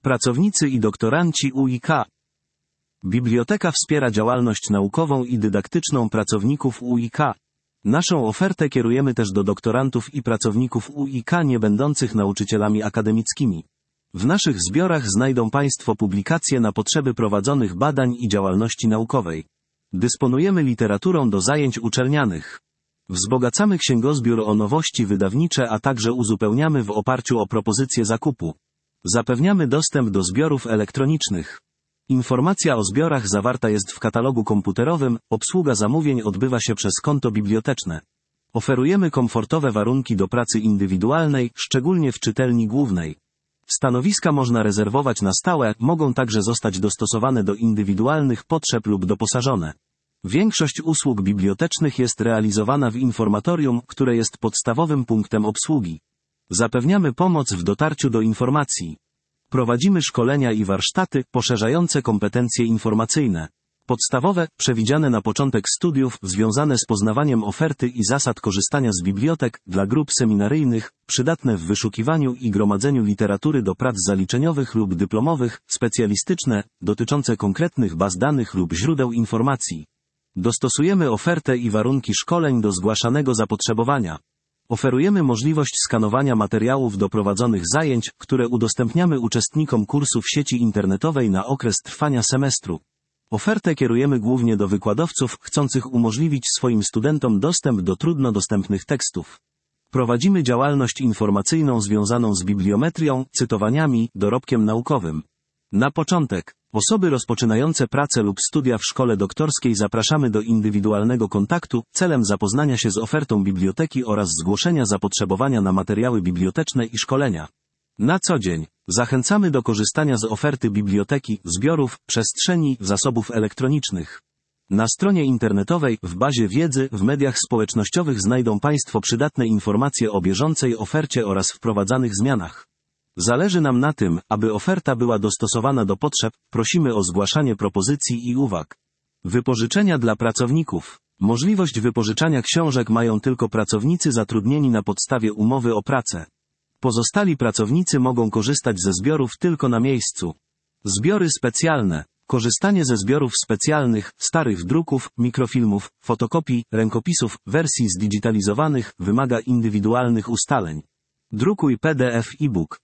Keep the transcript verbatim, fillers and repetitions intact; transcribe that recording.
Pracownicy i doktoranci U I K. Biblioteka wspiera działalność naukową i dydaktyczną pracowników U I K. Naszą ofertę kierujemy też do doktorantów i pracowników U I K nie będących nauczycielami akademickimi. W naszych zbiorach znajdą Państwo publikacje na potrzeby prowadzonych badań i działalności naukowej. Dysponujemy literaturą do zajęć uczelnianych. Wzbogacamy księgozbiór o nowości wydawnicze, a także uzupełniamy w oparciu o propozycje zakupu. Zapewniamy dostęp do zbiorów elektronicznych. Informacja o zbiorach zawarta jest w katalogu komputerowym, obsługa zamówień odbywa się przez konto biblioteczne. Oferujemy komfortowe warunki do pracy indywidualnej, szczególnie w czytelni głównej. Stanowiska można rezerwować na stałe, mogą także zostać dostosowane do indywidualnych potrzeb lub doposażone. Większość usług bibliotecznych jest realizowana w informatorium, które jest podstawowym punktem obsługi. Zapewniamy pomoc w dotarciu do informacji. Prowadzimy szkolenia i warsztaty poszerzające kompetencje informacyjne. Podstawowe, przewidziane na początek studiów, związane z poznawaniem oferty i zasad korzystania z bibliotek, dla grup seminaryjnych, przydatne w wyszukiwaniu i gromadzeniu literatury do prac zaliczeniowych lub dyplomowych, specjalistyczne, dotyczące konkretnych baz danych lub źródeł informacji. Dostosujemy ofertę i warunki szkoleń do zgłaszanego zapotrzebowania. Oferujemy możliwość skanowania materiałów do prowadzonych zajęć, które udostępniamy uczestnikom kursu w sieci internetowej na okres trwania semestru. Ofertę kierujemy głównie do wykładowców chcących umożliwić swoim studentom dostęp do trudno dostępnych tekstów. Prowadzimy działalność informacyjną związaną z bibliometrią, cytowaniami, dorobkiem naukowym. Na początek, osoby rozpoczynające pracę lub studia w szkole doktorskiej zapraszamy do indywidualnego kontaktu, celem zapoznania się z ofertą biblioteki oraz zgłoszenia zapotrzebowania na materiały biblioteczne i szkolenia. Na co dzień, zachęcamy do korzystania z oferty biblioteki, zbiorów, przestrzeni, zasobów elektronicznych. Na stronie internetowej, w bazie wiedzy, w mediach społecznościowych znajdą Państwo przydatne informacje o bieżącej ofercie oraz wprowadzanych zmianach. Zależy nam na tym, aby oferta była dostosowana do potrzeb, prosimy o zgłaszanie propozycji i uwag. Wypożyczenia dla pracowników. Możliwość wypożyczania książek mają tylko pracownicy zatrudnieni na podstawie umowy o pracę. Pozostali pracownicy mogą korzystać ze zbiorów tylko na miejscu. Zbiory specjalne. Korzystanie ze zbiorów specjalnych, starych druków, mikrofilmów, fotokopii, rękopisów, wersji zdigitalizowanych wymaga indywidualnych ustaleń. Drukuj P D F e-book.